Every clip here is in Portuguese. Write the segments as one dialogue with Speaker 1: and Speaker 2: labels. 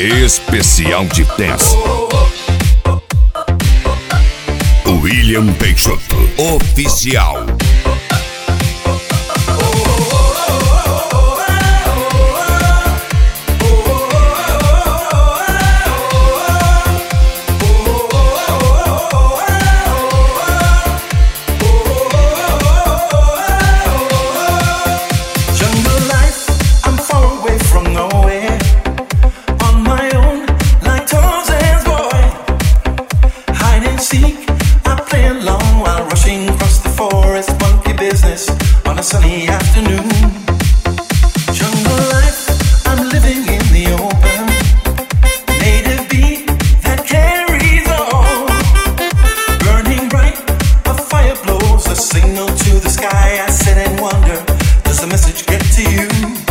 Speaker 1: especial de dance. William Peixoto, oficial.
Speaker 2: On a sunny afternoon, jungle life, I'm living in the open. Native beat that carries on, burning bright, a fire blows a signal to the sky. I sit and wonder, does the message get to you?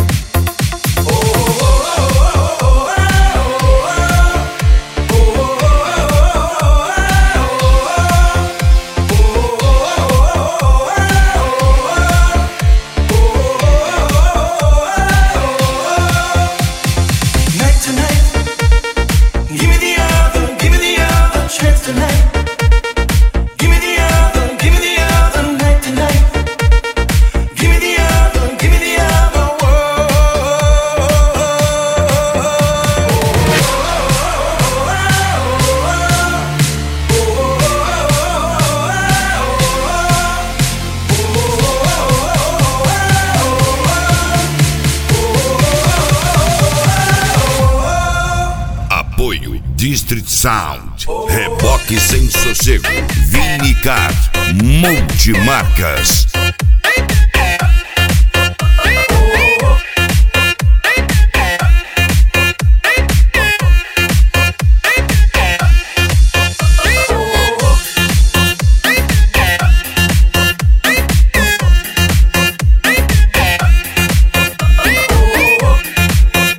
Speaker 1: District Sound, Reboque Sem Sossego, Vinicar, Multimarcas.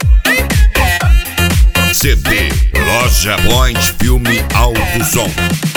Speaker 1: CD Loja Point Filme Alto Som.